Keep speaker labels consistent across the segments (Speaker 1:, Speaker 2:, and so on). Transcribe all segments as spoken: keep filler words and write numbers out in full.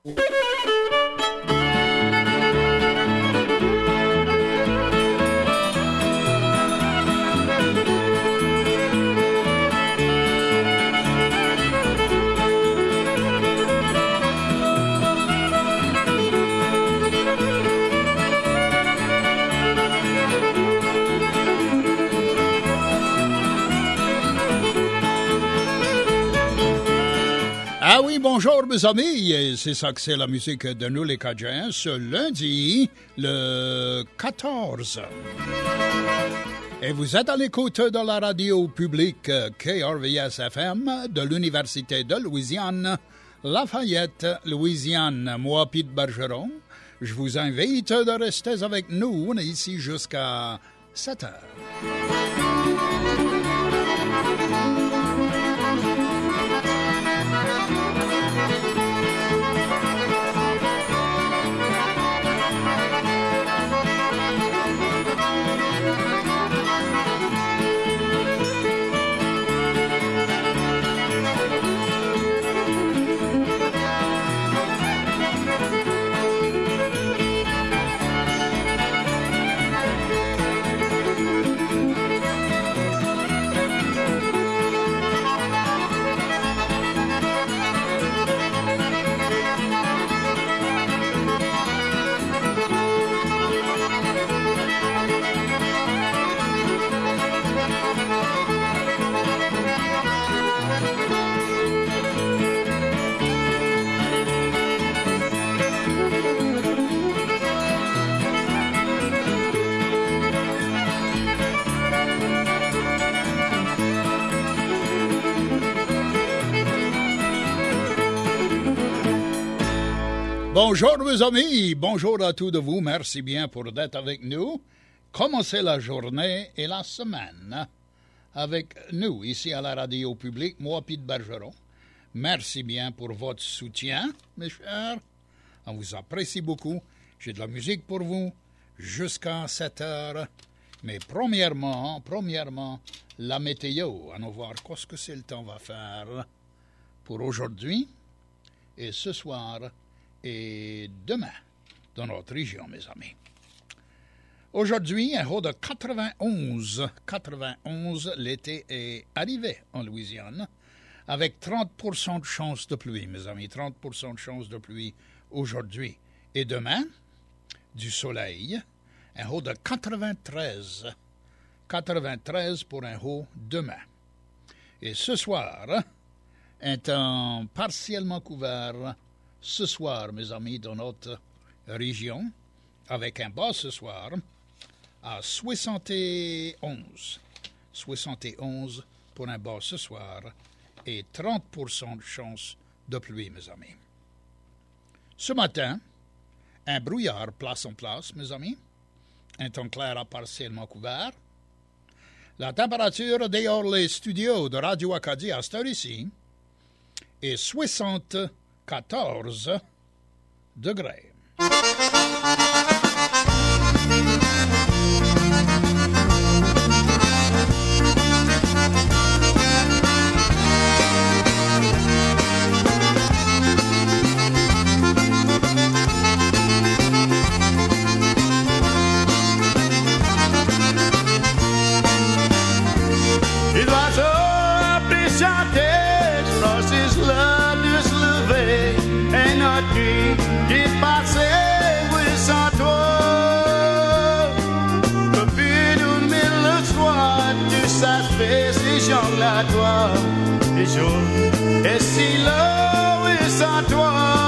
Speaker 1: Ah oui, bonjour mes amis, c'est ça que c'est la musique de nous les Cajuns ce lundi, le quatorze. Et vous êtes à l'écoute de la radio publique K R V S F M de l'Université de Louisiane, Lafayette, Louisiane. Moi, Pete Bergeron, je vous invite de rester avec nous, on est ici jusqu'à sept heures. Bonjour mes amis, bonjour à tous de vous, merci bien pour d'être avec nous. Commencez la journée et la semaine avec nous ici à la radio publique, moi Pete Bergeron. Merci bien pour votre soutien, mes chers. On vous apprécie beaucoup. J'ai de la musique pour vous jusqu'à sept heures. Mais premièrement, premièrement, la météo. Allons voir qu'est-ce que c'est le temps va faire pour aujourd'hui et ce soir. Et demain, dans notre région, mes amis. Aujourd'hui, un haut de quatre-vingt-onze. quatre-vingt-onze, l'été est arrivé en Louisiane, avec trente pour cent de chance de pluie, mes amis. trente pour cent de chance de pluie aujourd'hui. Et demain, du soleil, un haut de quatre-vingt-treize. quatre-vingt-treize pour un haut demain. Et ce soir, un temps partiellement couvert. Ce soir, mes amis, dans notre région, avec un bas ce soir, à soixante et onze. soixante et onze pour un bas ce soir et trente pour cent de chance de pluie, mes amis. Ce matin, un brouillard place en place, mes amis. Un temps clair à partiellement couvert. La température dehors les studios de Radio Acadie à cette heure ici est soixante-quatorze degrés.
Speaker 2: À toi, les jours, et si l'eau est sans toi,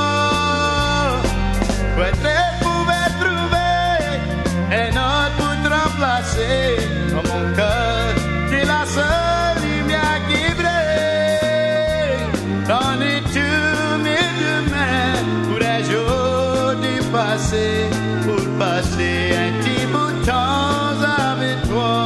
Speaker 2: peut-être pouvait trouver un autre pour te remplacer dans mon cœur, qui est la seule lumière qui brille. Donnez tous mes deux mains pour un jour du passé, pour passer un petit bout de temps avec toi.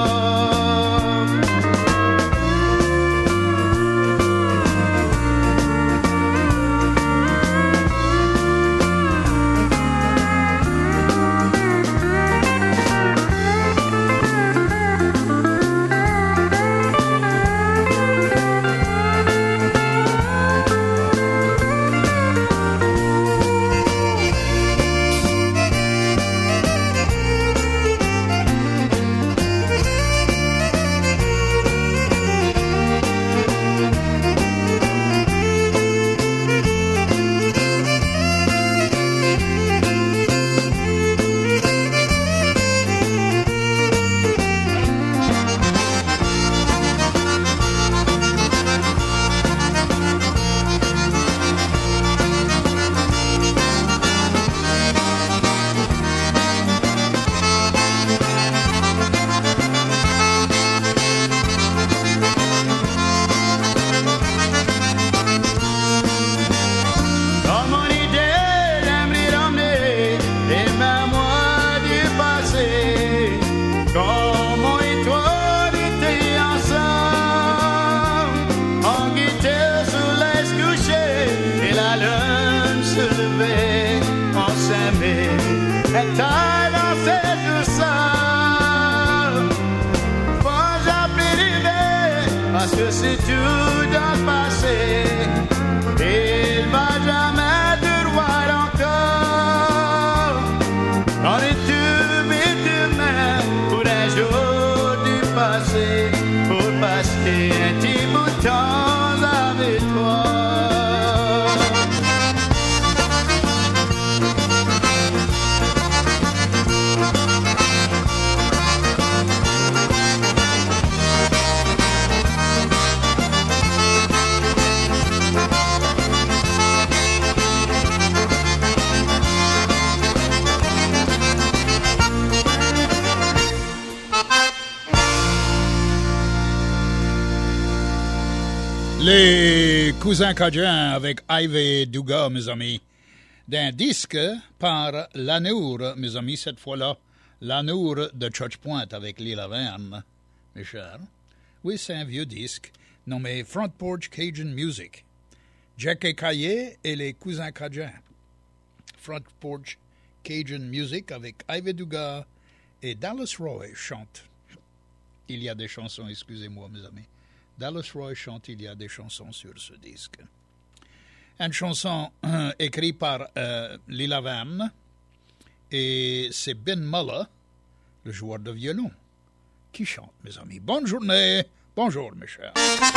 Speaker 2: est taille dans ses douceurs. Faut j'appeler l'hiver, parce que c'est tout dans le passé. Il va jamais de droit encore. On est tout et demain pour un jour du passé, pour passer un petit bout de temps avec toi.
Speaker 1: Les cousins Cajuns avec Ivy Dugas, mes amis, d'un disque par Lanour, mes amis, cette fois-là, Lanour de Church Point avec Lee Laverne, mes chers. Oui, c'est un vieux disque nommé Front Porch Cajun Music. Jack et Caillé et les cousins Cajuns. Front Porch Cajun Music avec Ivy Dugas et Dallas Roy chante. Il y a des chansons, excusez-moi, mes amis. Dallas Roy chante, il y a des chansons sur ce disque. Une chanson euh, écrite par euh, Lee Laverne, et c'est Ben Muller, le joueur de violon, qui chante, mes amis. Bonne journée, bonjour, mes chers.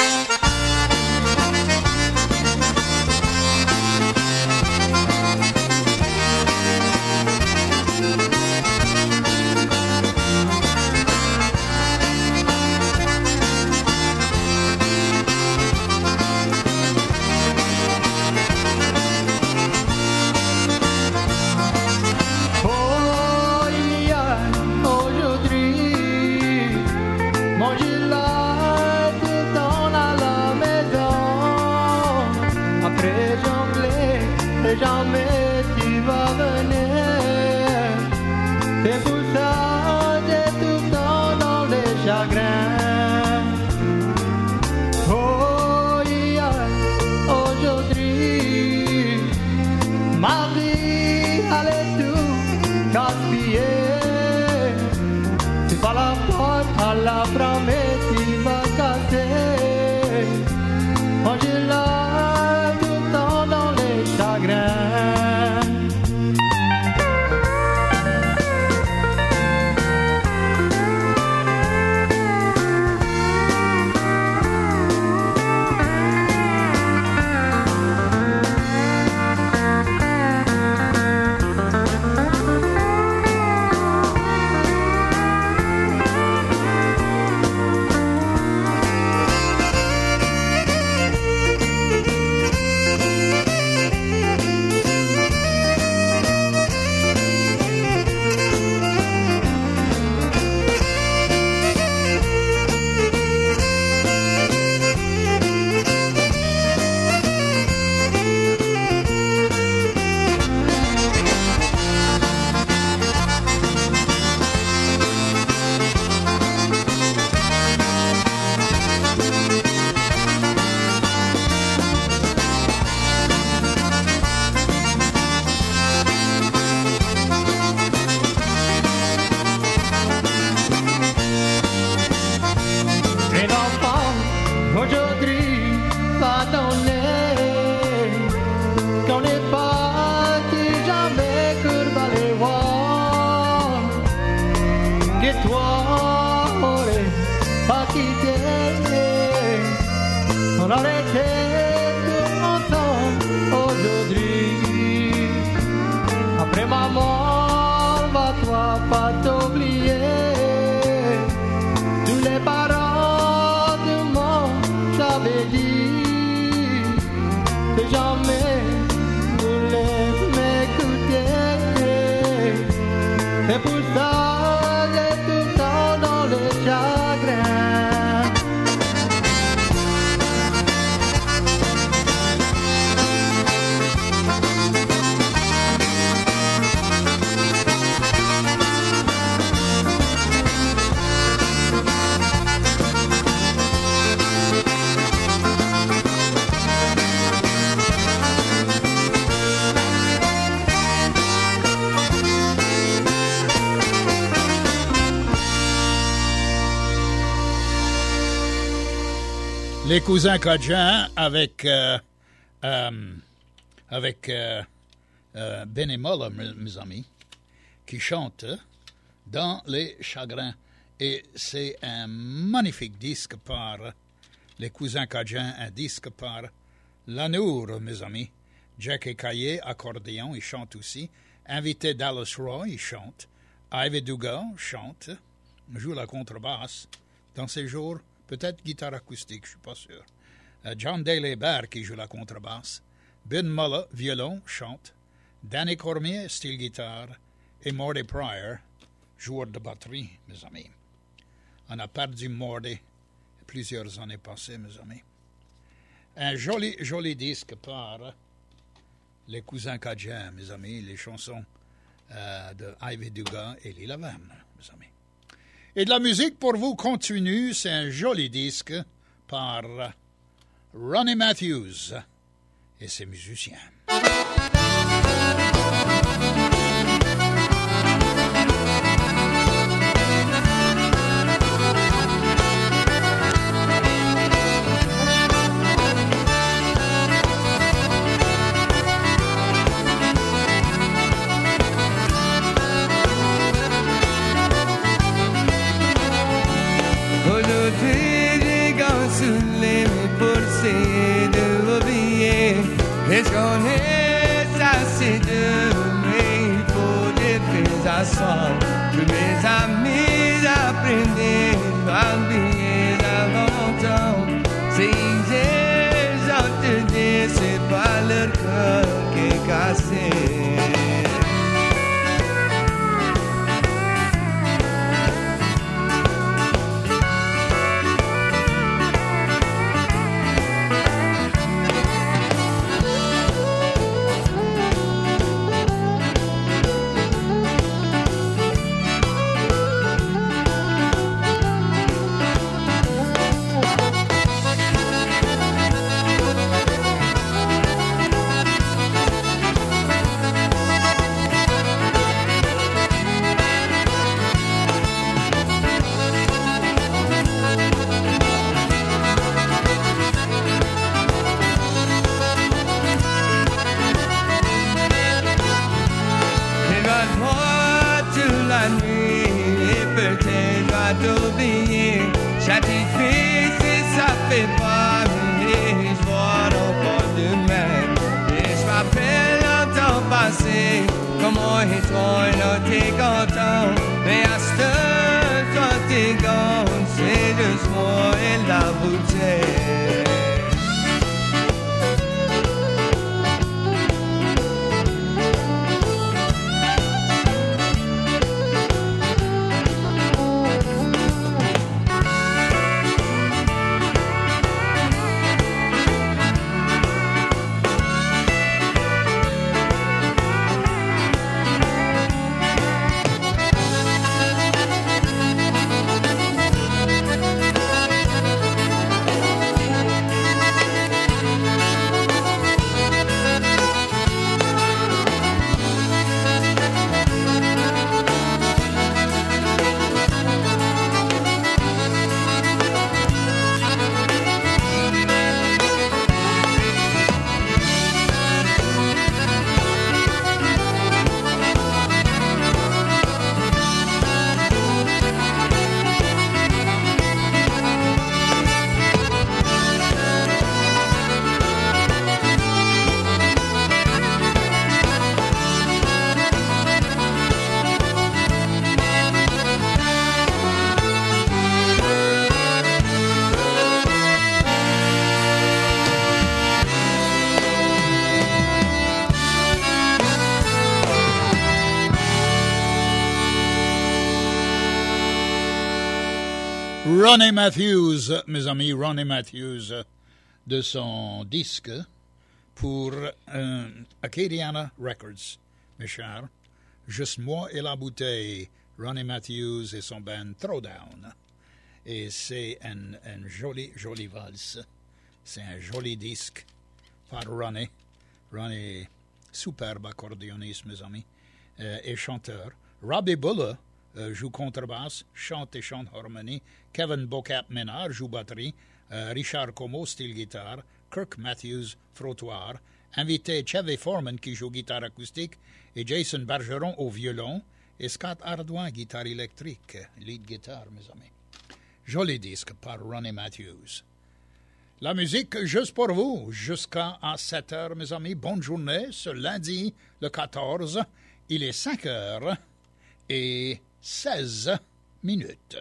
Speaker 3: Jamais tu vas venir. C'est pour ça que j'ai tout le temps dans les chagrins. Oh, yeah, aujourd'hui, ma vie allait tout gaspiller. C'est pas la porte à la promesse qui va casser. Oh, j'ai là tout le temps dans les chagrins.
Speaker 1: Les cousins Cajun avec, euh, euh, avec euh, euh, Bénémola, mes amis, qui chante dans les chagrins. Et c'est un magnifique disque par les cousins Cajun, un disque par Lanour, mes amis. Jack Caillé, accordéon, il chante aussi. Invité Dallas Roy, il chante. Ivy Dugas chante, joue la contrebasse. Dans ces jours, peut-être guitare acoustique, je suis pas sûr. Uh, John Daly Baird qui joue la contrebasse. Ben Muller, violon, chante. Danny Cormier, style guitare. Et Morty Pryor, joueur de batterie, mes amis. On a perdu Morty plusieurs années passées, mes amis. Un joli, joli disque par les cousins Cajun, mes amis, les chansons euh, de Ivy Dugas et Lila Laverne, mes amis. Et de la musique pour vous continue, c'est un joli disque par Ronnie Matthews et ses musiciens.
Speaker 4: Est-ce qu'on est assez de mais il faut des faits à soi. Que mes amis apprenaient à oublier avant longtemps. C'est j'ai j'entendais, c'est pas leur cœur qui est cassé.
Speaker 1: Ronnie Matthews, mes amis, Ronnie Matthews, de son disque pour euh, Acadiana Records, mes chers. Juste moi et la bouteille, Ronnie Matthews et son band Throwdown. Et c'est un, un joli, joli valse. C'est un joli disque par Ronnie. Ronnie, superbe accordéoniste, mes amis, euh, et chanteur. Robbie Buller euh, joue contrebasse, chante et chante harmonie. Kevin Bocap-Ménard joue batterie. euh, Richard Como, style guitare, Kirk Matthews, frottoir, invité Chevy Foreman qui joue guitare acoustique et Jason Bergeron au violon et Scott Ardouin, guitare électrique, lead guitar, mes amis. Joli disque par Ronnie Matthews. La musique juste pour vous, jusqu'à sept heures, mes amis. Bonne journée, ce lundi, le quatorze. Il est cinq heures et seize minutes.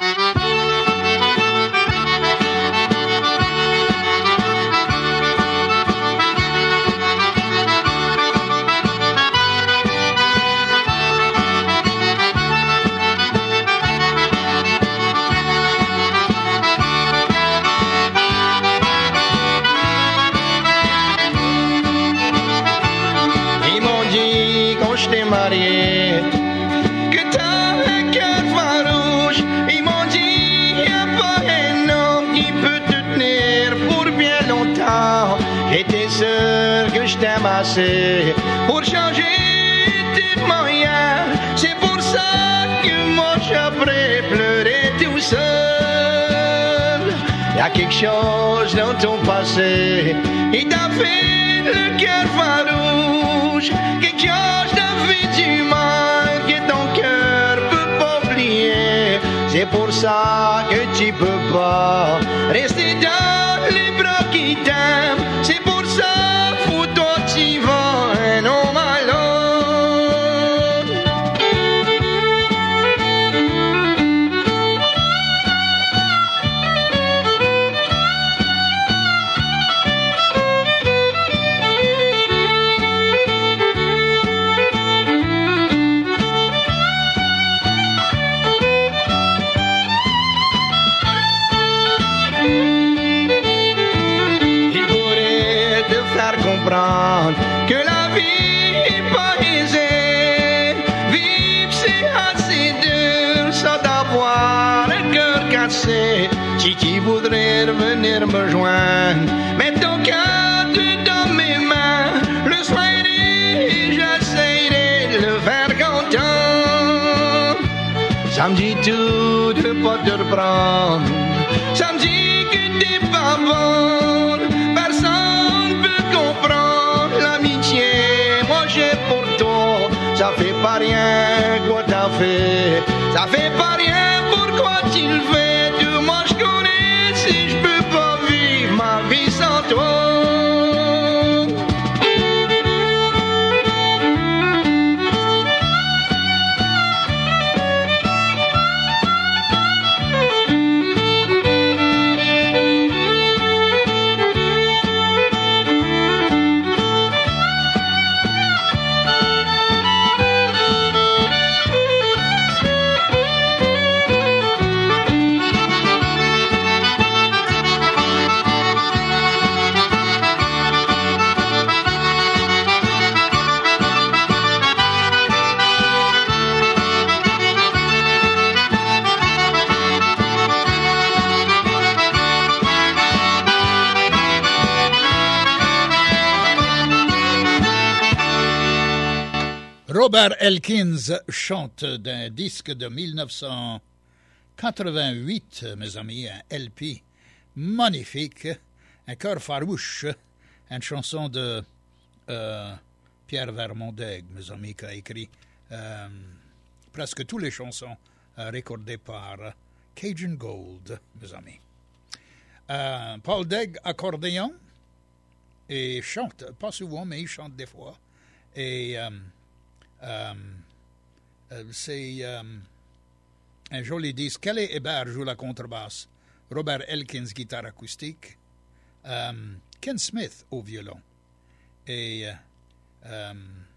Speaker 2: Marié, que t'as un cœur farouche. Ils m'ont dit y'a pas un homme qui peut te tenir pour bien longtemps. J'étais sûr que je t'aime assez pour changer tes moyens. C'est pour ça que moi j'apprends pleurer tout seul. Y'a quelque chose dans ton passé, il t'a fait le cœur farouche. Quelque chose t'a fait du mal que ton cœur peut pas oublier. C'est pour ça que tu peux pas rester dans les bras qui t'aiment. C'est pour ça faut toi tu vas un homme à l'autre. Que la vie est pas aisée, vivre c'est assez dur, ça d'avoir un cœur cassé. Si tu voudrais revenir me joindre, mets ton cœur dans mes mains, le soigner, j'essaierai de le faire content. Ça me dit tout de pas te reprendre, ça me dit que t'es pas bonne, personne peut comprendre l'amitié, moi j'ai pour toi, ça fait pas rien quoi t'as fait, ça fait pas rien pourquoi tu le fais, tout moi je connais si je peux pas vivre ma vie sans toi.
Speaker 1: Robert Elkins chante d'un disque de mille neuf cent quatre-vingt-huit, mes amis, un L P magnifique, un cœur farouche, une chanson de euh, Pierre Vermondeg, mes amis, qui a écrit euh, presque toutes les chansons euh, recordées par Cajun Gold, mes amis. Euh, Paul Degg, accordéon, et chante, pas souvent, mais il chante des fois. Et euh, euh, euh, c'est euh, un joli disque. Kelly Hébert joue la contrebasse, Robert Elkins, guitare acoustique, euh, Ken Smith au violon, et euh,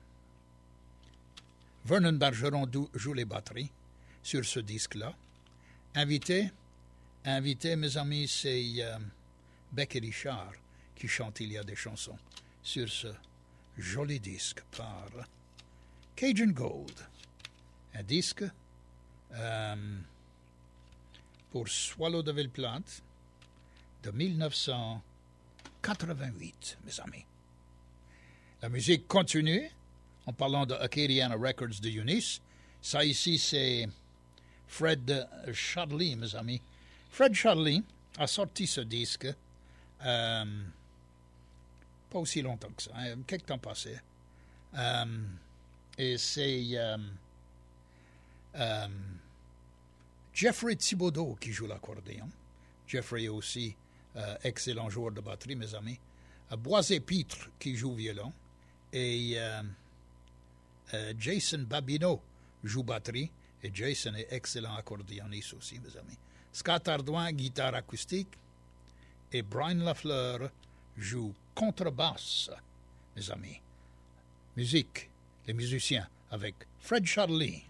Speaker 1: Vernon Bergeron joue les batteries sur ce disque-là. Invité, invité, mes amis, c'est euh, Becky Richard qui chante Il y a des chansons sur ce joli disque par Cajun Gold. Un disque euh, pour Swallow de Villeplante de mille neuf cent quatre-vingt-huit, mes amis. La musique continue en parlant de Acadiana Records de Eunice. Ça ici, c'est Fred Shadley, mes amis. Fred Shadley a sorti ce disque, euh, pas aussi longtemps que ça, hein, quelques temps passé. Euh, et c'est euh, euh, Jeffrey Thibodeau qui joue l'accordéon. Jeffrey est aussi euh, excellent joueur de batterie, mes amis. Euh, Boisé-Pitre qui joue violon. Et euh, euh, Jason Babineau joue batterie. Et Jason est excellent accordéoniste aussi, mes amis. Scott Ardouin, guitare acoustique. Et Brian Lafleur joue contrebasse, mes amis. Musique, les musiciens, avec Fred Charlie.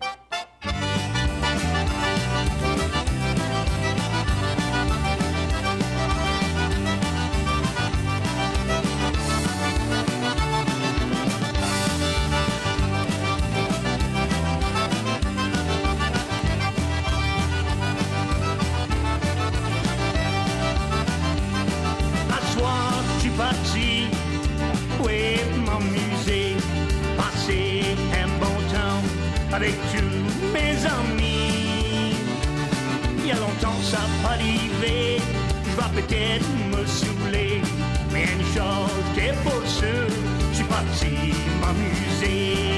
Speaker 5: Avec tous mes amis, il y a longtemps ça n'a pas arrivé. Je vais peut-être me saouler, mais une chose est pour sûr, je suis parti m'amuser.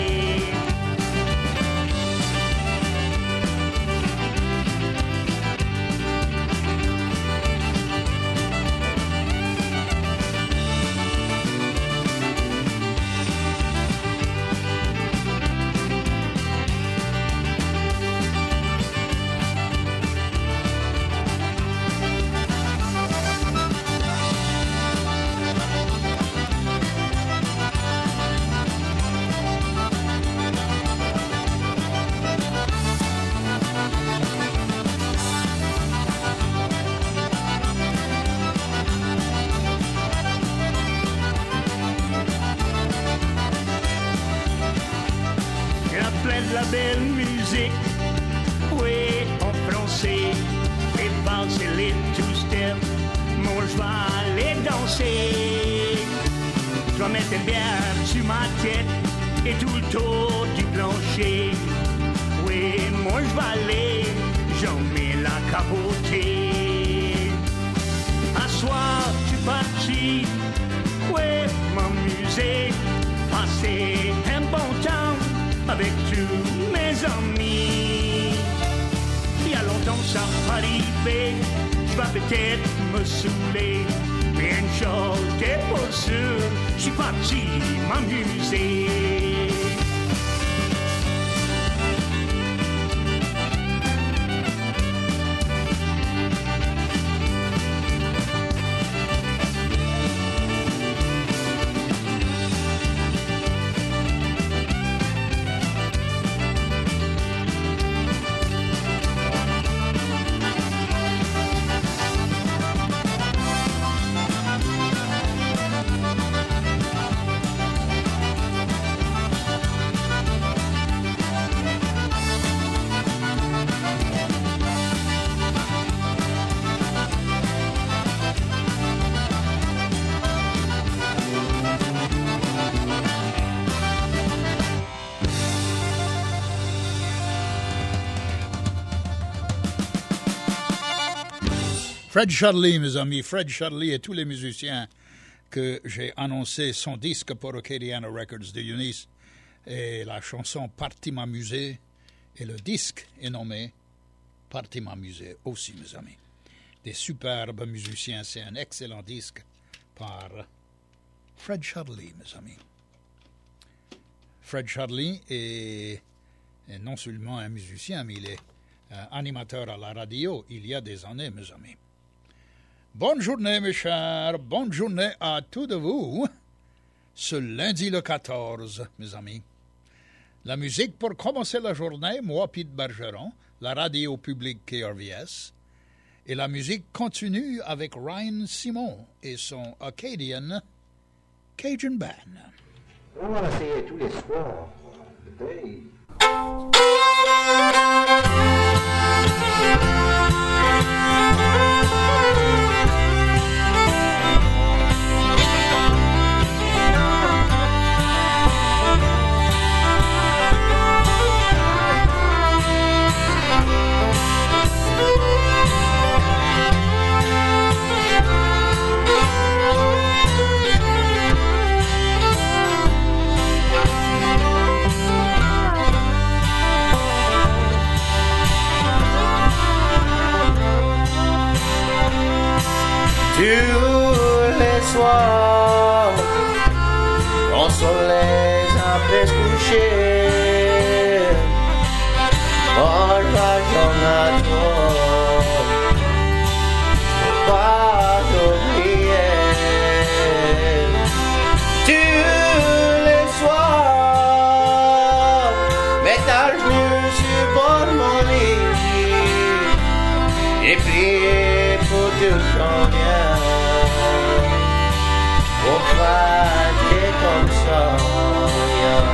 Speaker 5: Belle musique, oui, en français, les valses et les two-step, moi je vais aller danser. Je vais mettre une bière sur ma tête et tout le tour du plancher. Oui, moi je vais aller, j'en mets la capotée. À soir, je suis parti, oui, m'amuser, passer un bon temps avec tous mes amis. Il y a longtemps ça n'a arrivé, je vais peut-être me saouler, mais une chose est pour sûr, je suis parti m'amuser.
Speaker 1: Fred Charlie, mes amis, Fred Charlie et tous les musiciens que j'ai annoncé son disque pour Acadiana Records de Eunice et la chanson Parti m'amuser et le disque est nommé Parti m'amuser aussi, mes amis. Des superbes musiciens, c'est un excellent disque par Fred Charlie, mes amis. Fred Charlie est, est non seulement un musicien, mais il est euh, animateur à la radio il y a des années, mes amis. Bonne journée, mes chers. Bonne journée à tous de vous. Ce lundi le quatorze, mes amis. La musique pour commencer la journée, moi, Pete Bergeron, la radio publique K R V S. Et la musique continue avec Ryan Simon et son Acadian Cajun Band.
Speaker 6: On va l'essayer tous les soirs. Hey.
Speaker 4: soirs, quand le soleil a fait se coucher, oh, j'en à toi, pas t'oublier. Tous les soirs, mets ta genou sur bord mon lit et prier pour tout ton bien. Pour faire comme ça, yeah.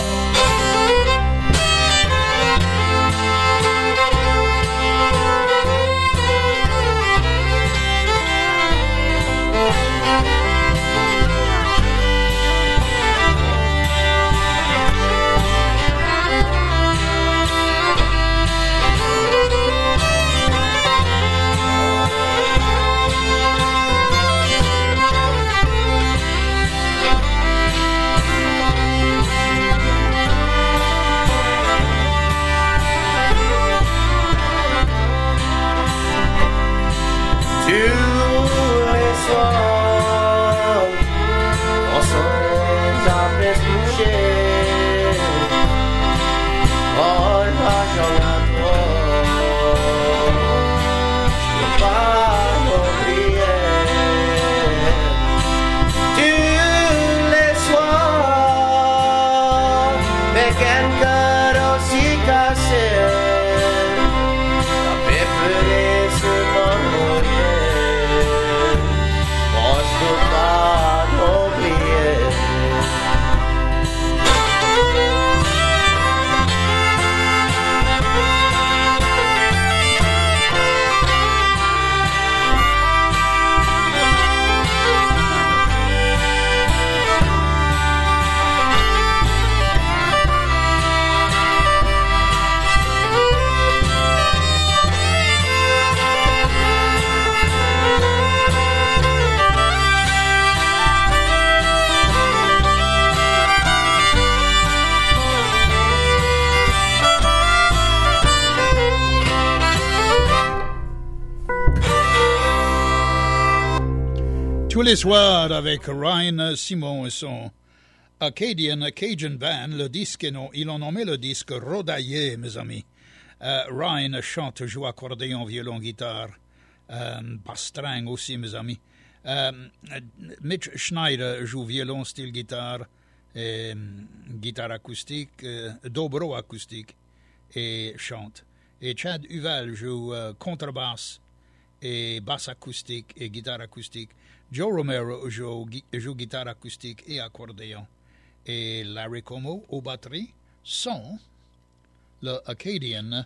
Speaker 1: Tous les soirs avec Ryan Simon et son Acadian Cajun Band, le disque, non, ils ont nommé le disque Rodaillé, mes amis. Euh, Ryan chante, joue accordéon, violon, guitare, euh, basse-string aussi, mes amis. Euh, Mitch Schneider joue violon, style guitare, et, guitare acoustique, euh, dobro acoustique, et chante. Et Chad Huval joue euh, contrebasse et basse acoustique et guitare acoustique. Joe Romero joue, joue guitare acoustique et accordéon. Et Larry Como aux batteries sont le Acadian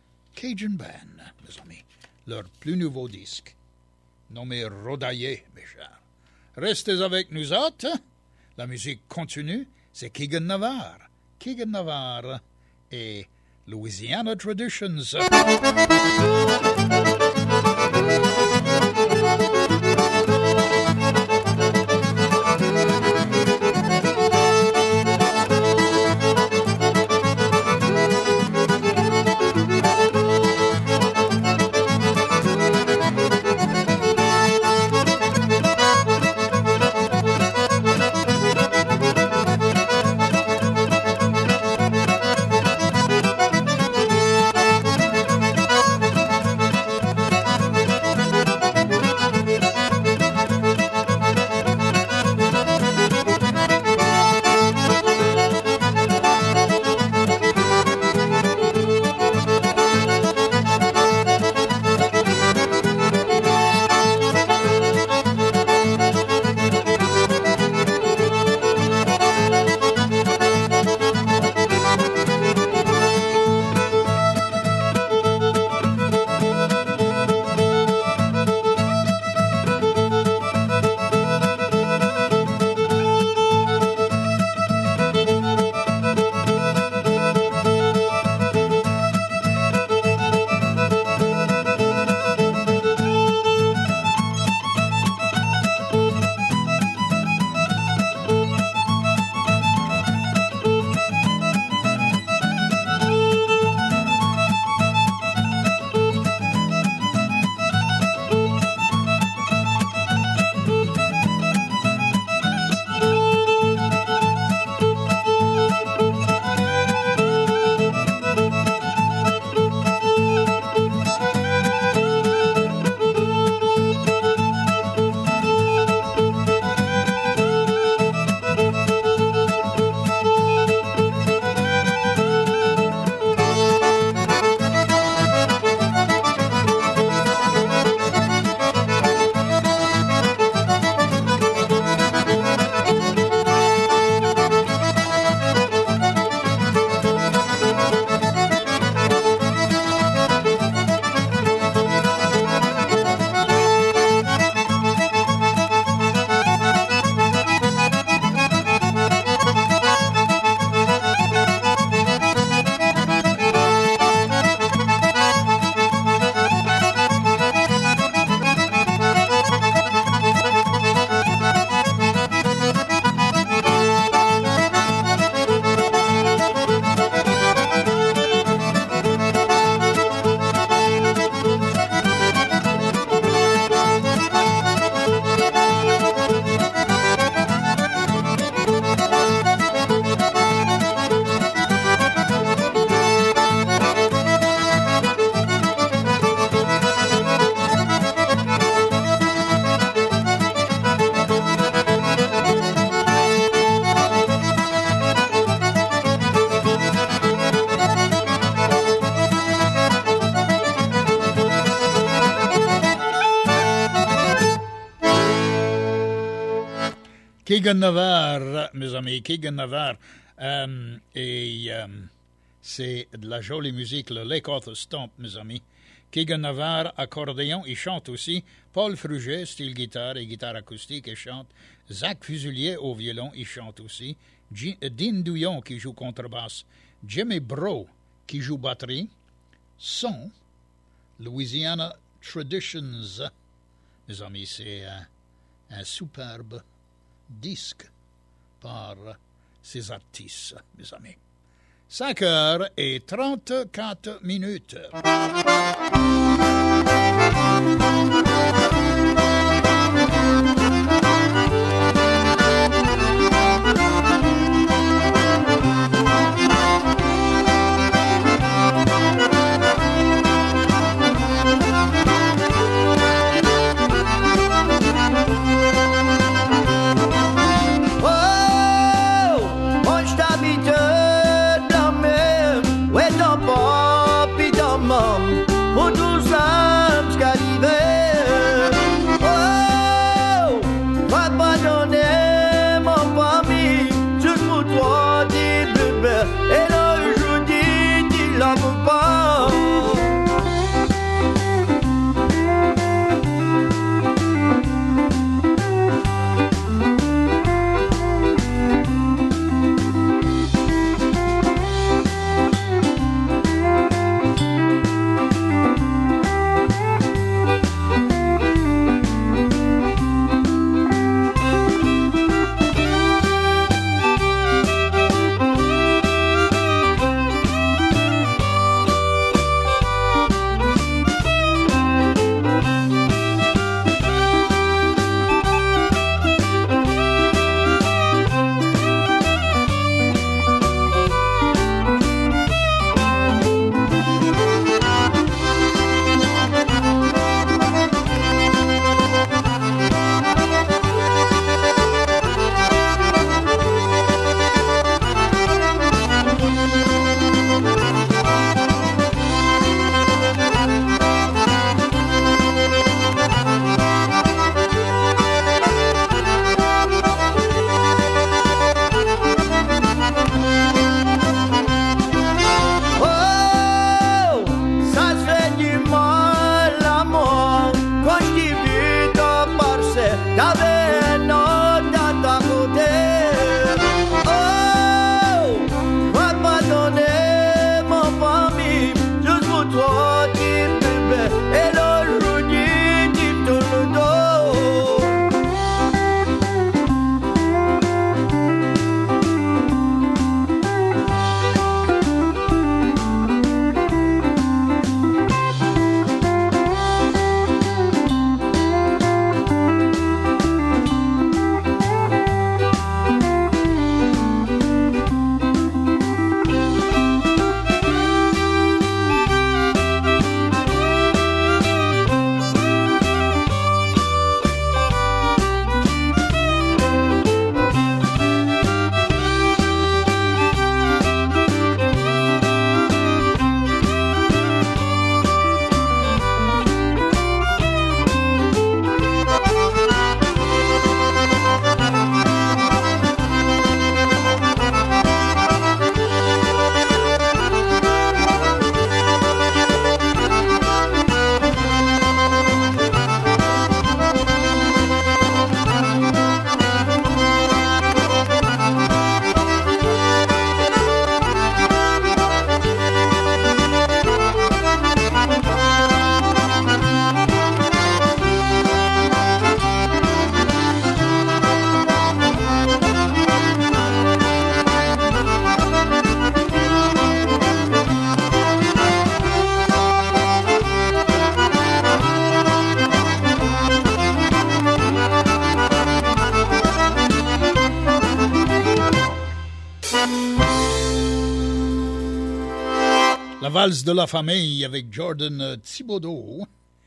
Speaker 1: Cajun Band, mes amis. Leur plus nouveau disque, nommé Rodaillé, mes chers. Restez avec nous autres. La musique continue. C'est Keegan Navarre. Keegan Navarre et Louisiana Traditions. Keegan Navarre, mes amis, Keegan Navarre, euh, et euh, c'est de la jolie musique, le Lake Arthur Stomp, mes amis. Keegan Navarre, accordéon, il chante aussi. Paul Fruget, style guitare et guitare acoustique, il chante. Zach Fuselier au violon, il chante aussi. G- Dean Douillon qui joue contrebasse. Jimmy Bro qui joue batterie. Son, Louisiana Traditions. Mes amis, c'est un, un superbe disque par ces artistes, mes amis. cinq heures et trente-quatre minutes. La valse de la famille avec Jordan Thibodeau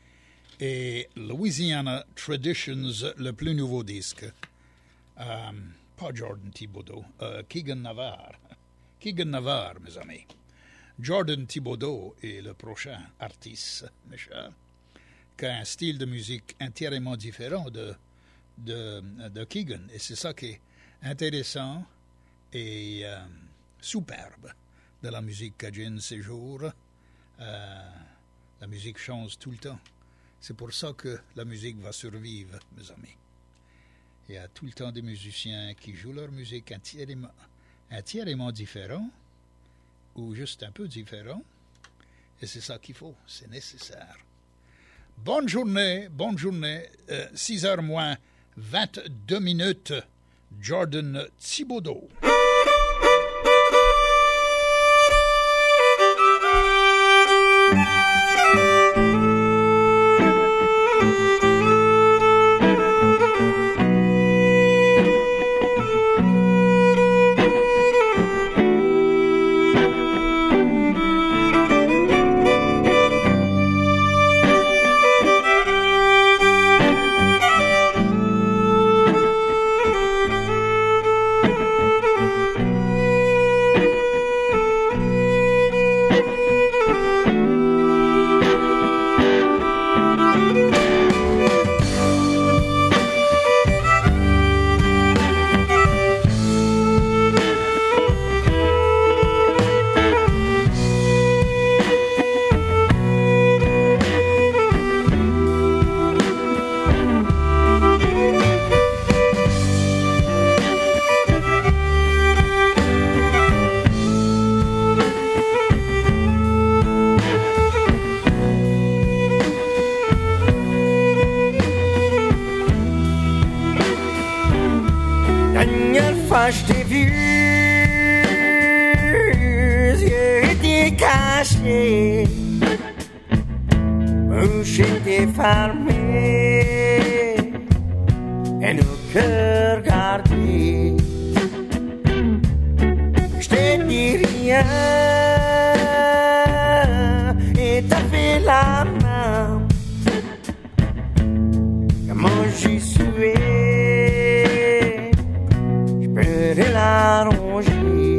Speaker 1: et Louisiana Traditions, le plus nouveau disque. Euh, pas Jordan Thibodeau, euh, Keegan Navarre. Keegan Navarre, mes amis. Jordan Thibodeau est le prochain artiste, mes chers, qui a un style de musique entièrement différent de, de, de Keegan. Et c'est ça qui est intéressant et euh, superbe de la musique cajun ces jours. Euh, la musique change tout le temps. C'est pour ça que la musique va survivre, mes amis. Il y a tout le temps des musiciens qui jouent leur musique entièrement, entièrement différent ou juste un peu différent. Et c'est ça qu'il faut, c'est nécessaire. Bonne journée, bonne journée. Euh, six heures moins vingt-deux minutes. Jordan Thibodeau.
Speaker 7: Je t'ai vu, yeux étaient cachés, bouche était fermée, et nos cœurs gardés. Je t'ai dit rien, et t'as fait la main, comment j'ai sué. De la rongée.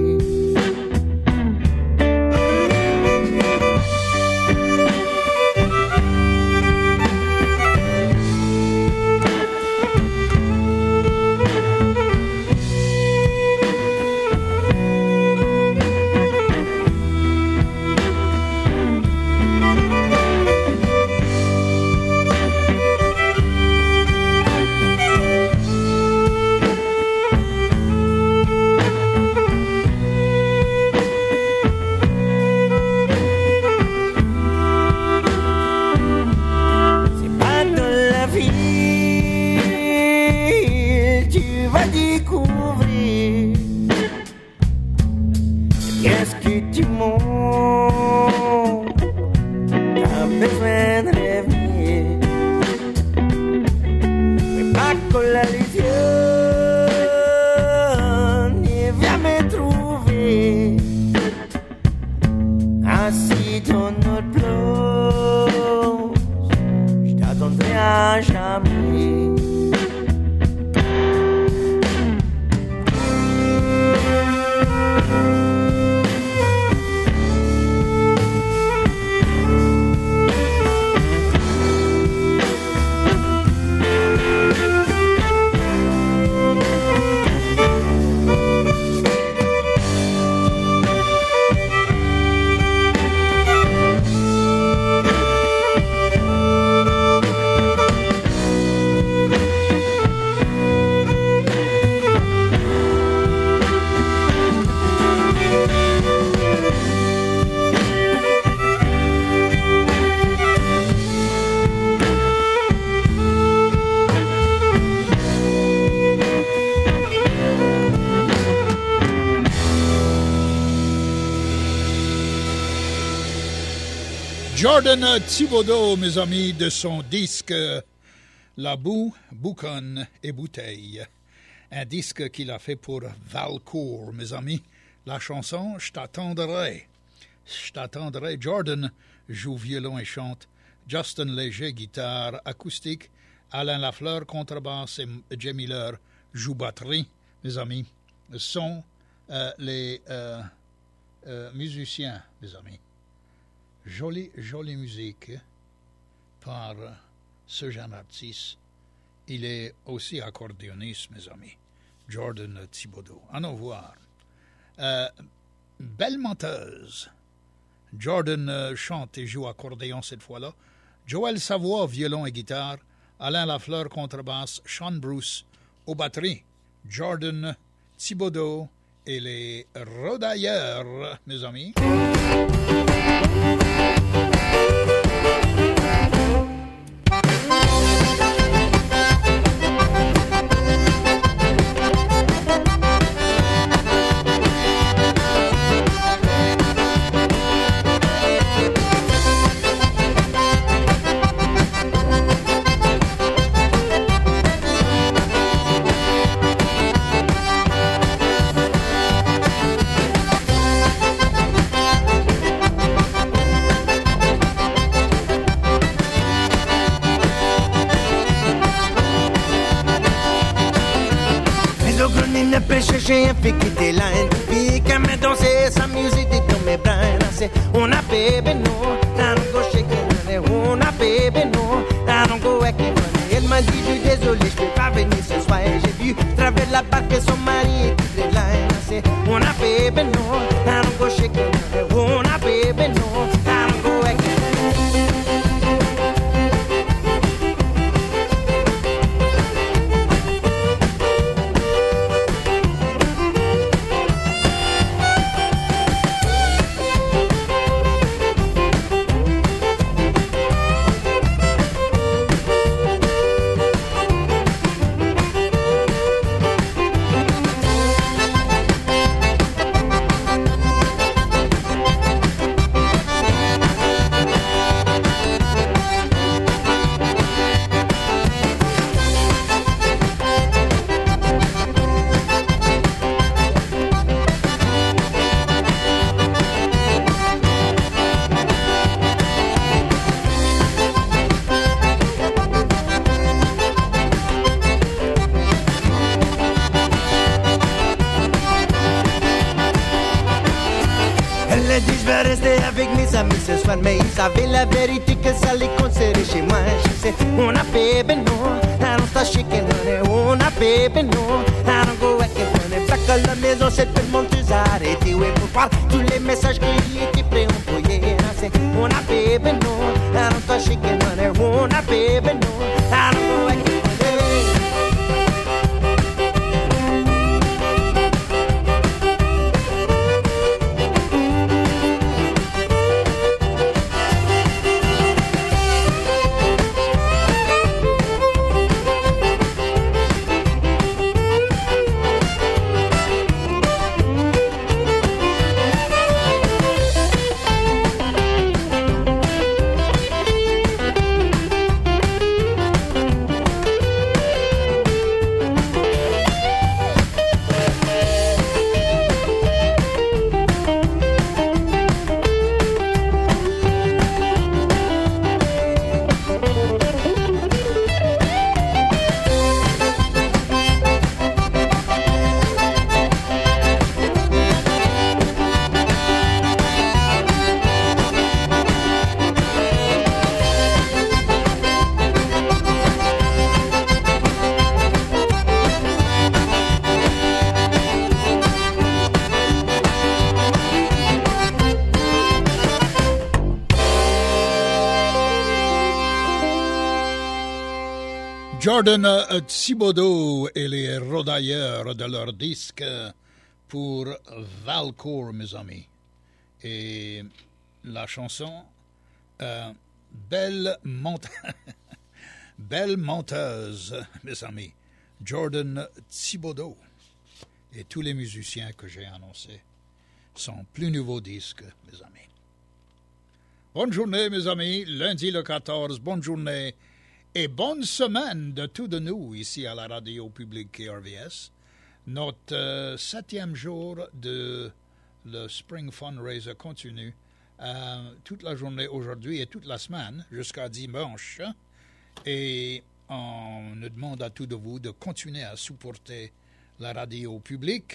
Speaker 1: Jordan Thibodeau, mes amis, de son disque La Boue, Bouconne et Bouteille. Un disque qu'il a fait pour Valcourt, mes amis. La chanson « Je t'attendrai ». Je t'attendrai. Jordan joue violon et chante. Justin Léger, guitare acoustique. Alain Lafleur, contrebasse et Jay Miller joue batterie, mes amis. Sont euh, les euh, euh, musiciens, mes amis. Jolie, jolie musique par ce jeune artiste. Il est aussi accordéoniste, mes amis. Jordan Thibodeau. Allons voir. Euh, belle menteuse. Jordan euh, chante et joue accordéon cette fois-là. Joël Savoie, violon et guitare. Alain Lafleur, contrebasse. Sean Bruce, aux batteries. Jordan Thibodeau et les Rodailleurs, mes amis.
Speaker 7: J'ai un fait quitter la N P quand me danser sa musique dans mes bras c'est on a bébé non I don't go shaking on a bébé non I don't go acting funny elle m'a dit je suis désolé je peux pas venir ce soir et j'ai vu travers la barque son mari et toutes les lines c'est on a bébé non I don't go shaking on a bébé non I don't go acting ce soir, mais ils savaient la vérité que ça les concernait chez moi. Je sais, on a bébé non, I don't start shaking honey. On a bébé non, I don't go acting funny. Back à la maison, c'est tellement plus arrêté. Oui, pour voir tous les messages qui étaient préenvoyés. On a bébé non, I don't start shaking honey. On a bébé non, I don't go acting funny.
Speaker 1: Jordan Thibodeau et les Rodailleurs de leur disque pour Valcourt, mes amis. Et la chanson euh, Belle, Monte... Belle menteuse, mes amis. Jordan Thibodeau et tous les musiciens que j'ai annoncés. Son plus nouveau disque, mes amis. Bonne journée, mes amis. Lundi le quatorze, bonne journée. Et bonne semaine de tous de nous ici à la radio publique K R V S. Notre euh, septième jour de le Spring Fundraiser continue euh, toute la journée aujourd'hui et toute la semaine jusqu'à dimanche. Et on nous demande à tous de vous de continuer à supporter la radio publique.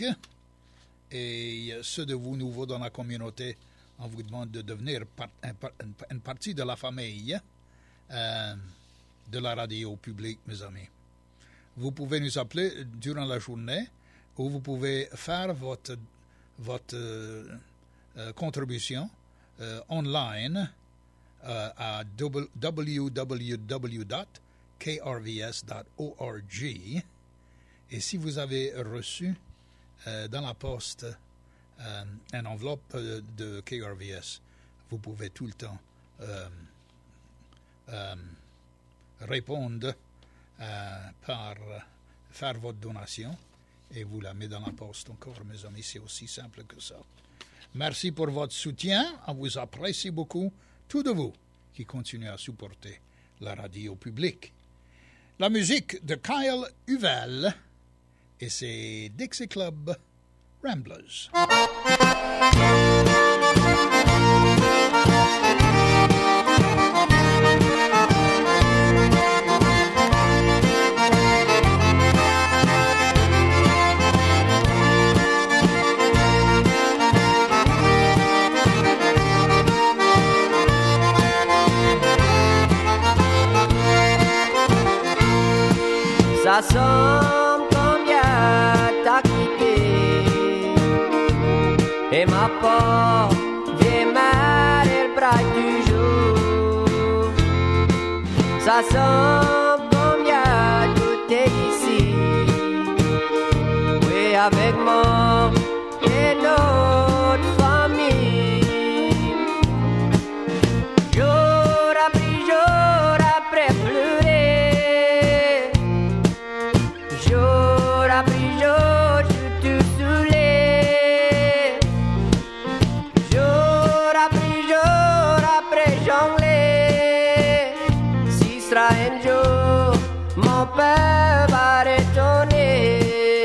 Speaker 1: Et ceux de vous nouveaux dans la communauté, on vous demande de devenir part, un, une, une partie de la famille. Euh, de la radio publique, mes amis. Vous pouvez nous appeler durant la journée où vous pouvez faire votre, votre euh, euh, contribution euh, online euh, à w w w dot k r v s dot org. Et si vous avez reçu euh, dans la poste euh, une enveloppe euh, de K R V S, vous pouvez tout le temps euh, euh, répondre euh, par euh, faire votre donation et vous la mettez dans la poste encore, mes amis. C'est aussi simple que ça. Merci pour votre soutien. On vous apprécie beaucoup, tous de vous qui continuez à supporter la radio publique. La musique de Kyle Huvel et c'est Dixie Club Ramblers.
Speaker 8: Ça semble comme bien t'as quitté et ma porte vient mal elle braille toujours. Ça semble comme bien tout est ici. Oui, avec moi et notre famille. Jour après jour après pleurer. Un jour, mon père va retourner.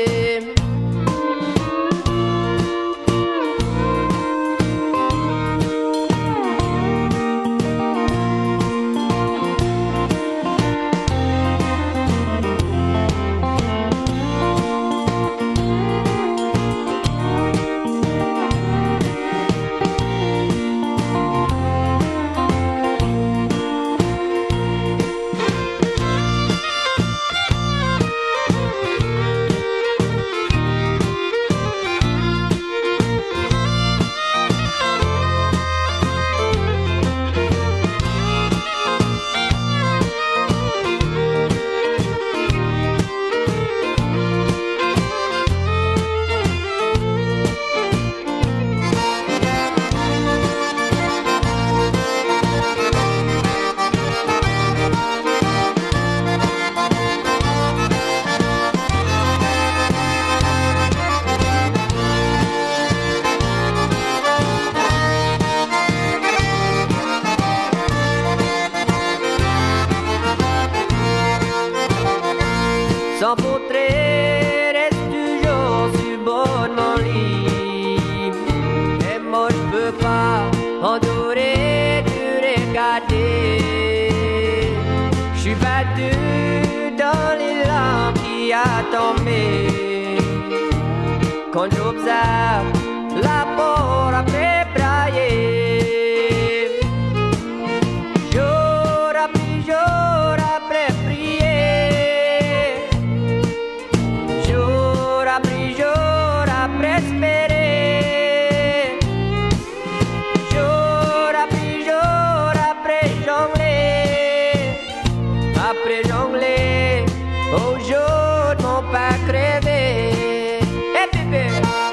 Speaker 8: Sans portrait reste toujours sur le bord de mon lit. Et moi je peux pas endurer de regarder. Je suis battu dans les lampes qui a tombé. Quand j'observe la porte après brailler. Jour après jour après prier. Espérer, jour après jour après jongler, après jongler, au jour de mon père crevé. Et bébé.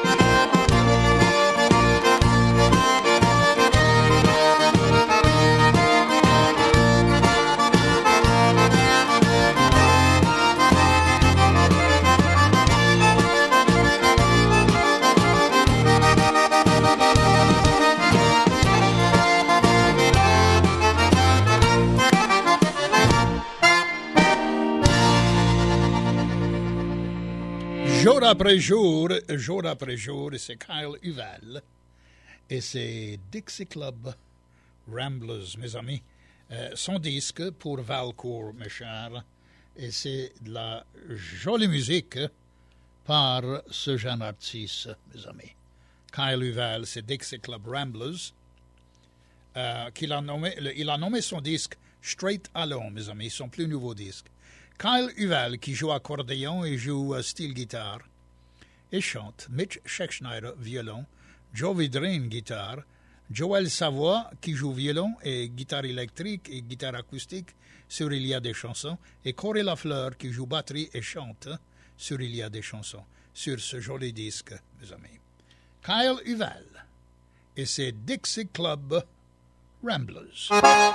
Speaker 1: Jour après jour, jour après jour, c'est Kyle Huvel et c'est Dixie Club Ramblers, mes amis. Euh, son disque pour Valcourt, mes chers, et c'est de la jolie musique par ce jeune artiste, mes amis. Kyle Huvel, c'est Dixie Club Ramblers, euh, qu'il a nommé, le, il a nommé son disque Straight Alone, mes amis, son plus nouveau disque. Kyle Huvel, qui joue accordéon et joue uh, style guitare, et chante. Mitch Scheckschneider, violon. Joe Vidrine, guitare. Joël Savoie, qui joue violon et guitare électrique et guitare acoustique sur Il y a des chansons. Et Corey Lafleur, qui joue batterie et chante sur Il y a des chansons. Sur ce joli disque, mes amis. Kyle Huval et ses Dixie Club Ramblers.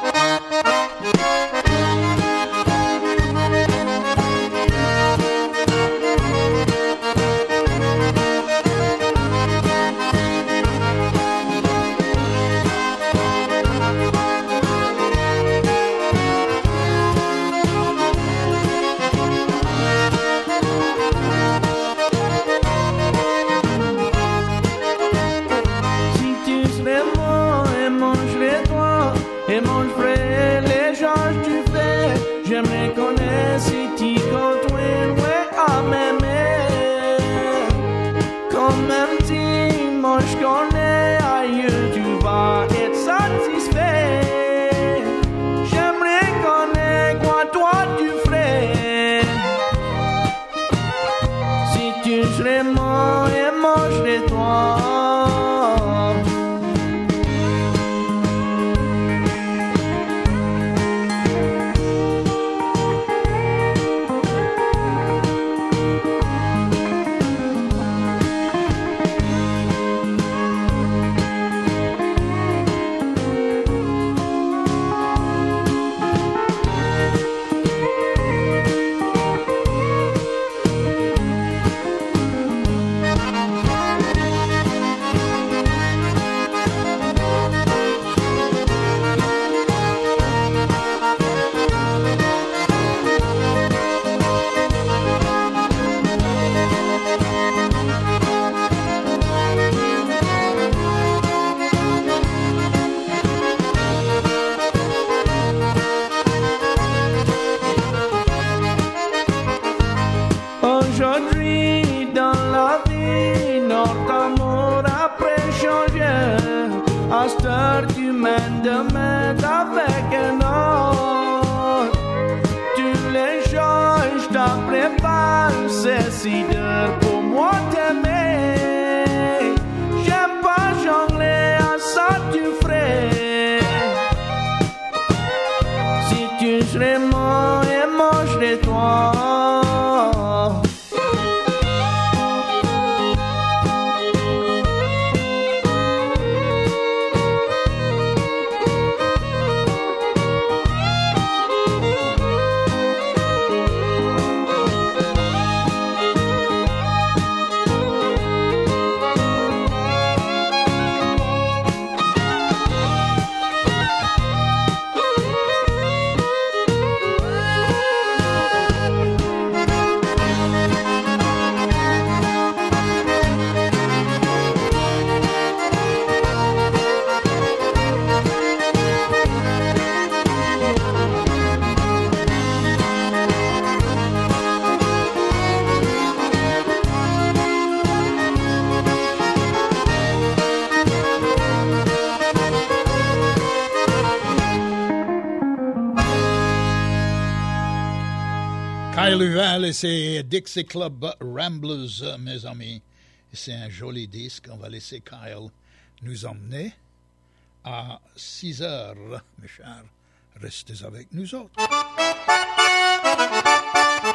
Speaker 1: Kyle Huval et ses Dixie Club Ramblers, mes amis. C'est un joli disque. On va laisser Kyle nous emmener à six heures, mes chers. Restez avec nous autres.